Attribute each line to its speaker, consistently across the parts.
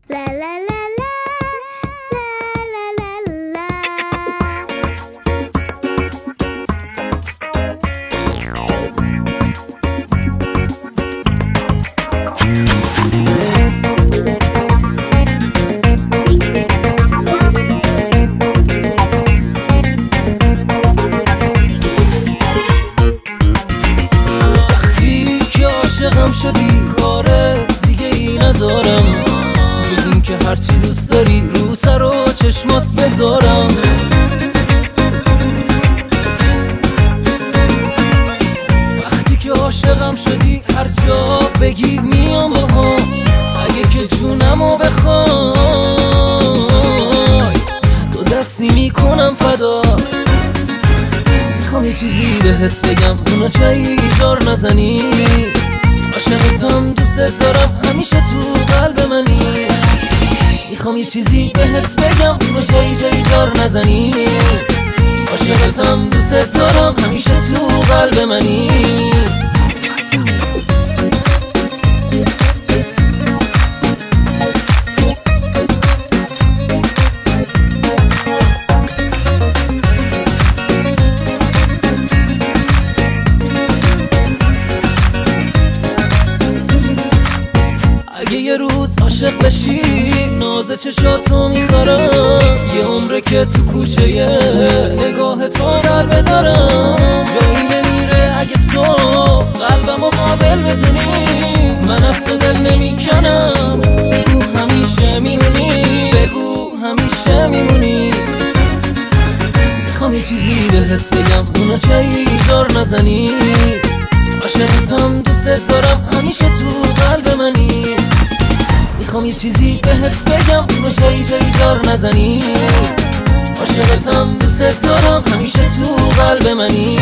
Speaker 1: La la la la la la la la.
Speaker 2: وقتی که عاشقم شدی کار دیگه ای ندارم جز این که هرچی دوست داری رو سر و چشمات بذارم. وقتی که عاشقم شدی هر جا بگی میام باهات، اگه که جونمو بخوای دو دستی میکنم فدات. میخوام یه چیزی بهت بگم اونو جایی جار نزنی، عاشقتم دوست دارم همیشه تو قلب منی. میخوام یه چیزی بهت بگم اونو جایی جار نزنی، عاشقتم دوست دارم همیشه تو قلب منی. اگه یه روز عاشق بشی ناز چشاتو میخورم، یه عمره که تو کوچه نگاه تو در بدارم. جایی نمیره اگه تو قلبمو قابل بدونی، من اصل دل نمیکنم بگو همیشه میمونی، بگو همیشه میمونی. میخوام یه چیزی بهت بگم اونو جایی جار نزنی، عاشقتم دوست دارم همیشه تو قلب منی. میخوام یه چیزی بهت بگم اونو جایی جار نزنی، عاشقتم دوست دارم همیشه تو قلب منی.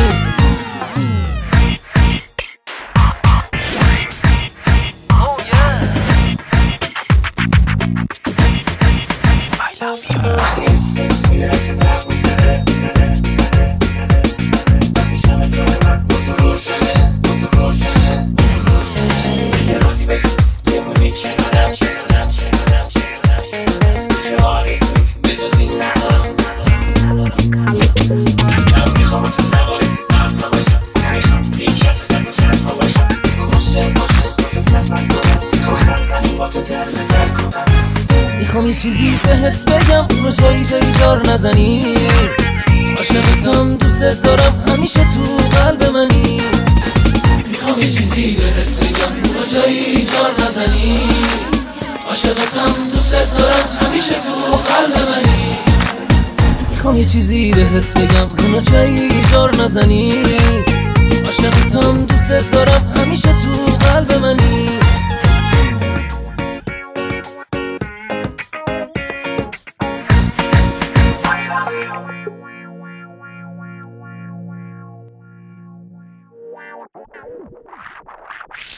Speaker 2: میخوام یه چیزی بهت بگم اونو جایی جار نزنی، عاشقتم دوست دارم همیشه تو قلب منی. میخوام یه چیزی بهت بگم اونو جایی جار نزنی، عاشقتم دوست دارم همیشه تو قلب منی. میخوام یه چیزی بهت بگم اونو جایی جار نزنی، عاشقتم دوست دارم همیشه تو قلب منی.
Speaker 1: Wow.